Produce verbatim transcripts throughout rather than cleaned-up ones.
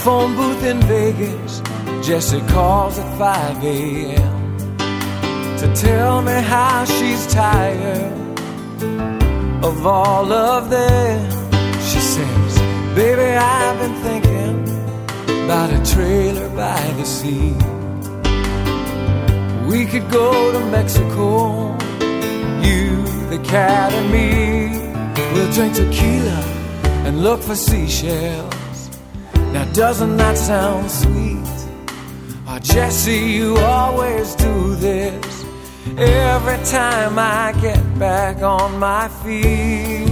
phone booth in Vegas, Jessie calls at five a.m. to tell me how she's tired of all of them. She says, baby, I've been thinking about a trailer by the sea. We could go to Mexico, you, the cat and me. We'll drink tequila and look for seashells. Now doesn't that sound sweet? Oh, Jessie, you always do this every time I get back on my feet.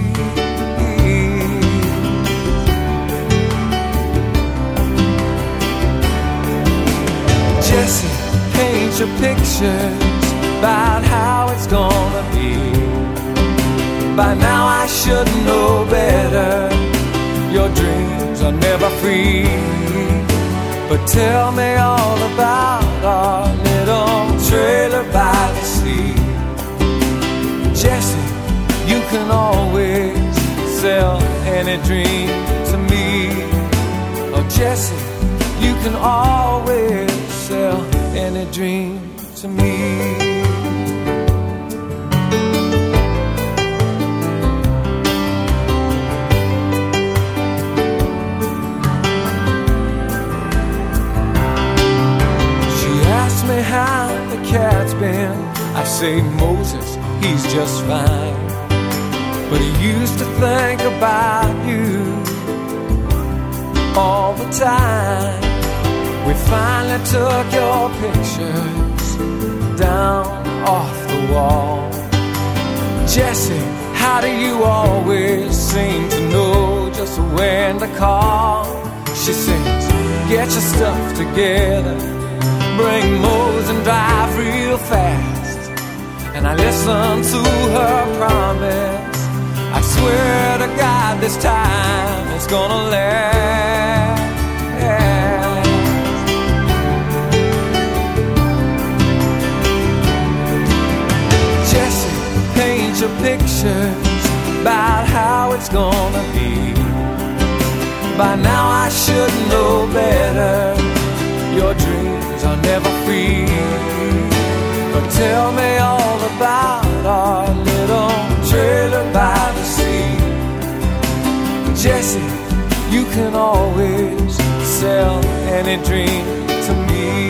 Jessie, paint your pictures about how it's gonna be. By now I should know better. Your dreams are never free. But tell me all about our little trailer by the sea. Jessie, you can always sell any dream to me. Oh, Jessie, you can always sell any dream to me. Me how the cat's been. I say, Moses, he's just fine, but he used to think about you all the time. We finally took your pictures down off the wall. Jessie, how do you always seem to know just when to call? She says, get your stuff together, bring Mose and drive real fast. And I listen to her promise. I swear to God this time it's gonna last. Jessie, paint your pictures about how it's gonna be. By now I should know better. Your dreams are never free. But tell me all about our little trailer by the sea. Jessie, you can always sell any dream to me.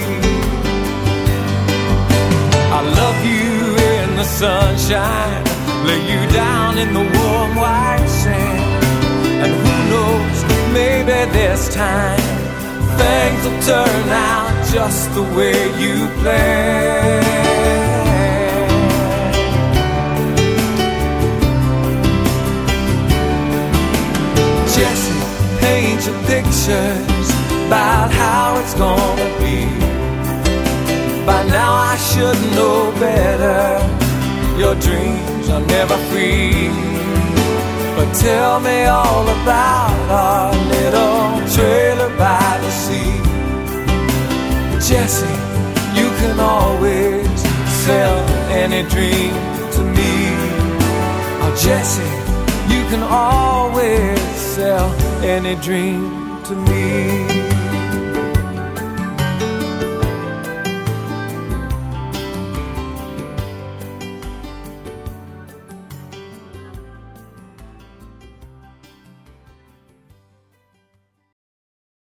I love you in the sunshine, lay you down in the warm white sand. And who knows, maybe this time things will turn out just the way you planned. Jessie, paint your pictures about how it's gonna be. By now I should know better. Your dreams are never free. But tell me all about our little trailer by the sea. Jessie, you can always sell any dream to me. Oh, Jessie, you can always sell any dream to me.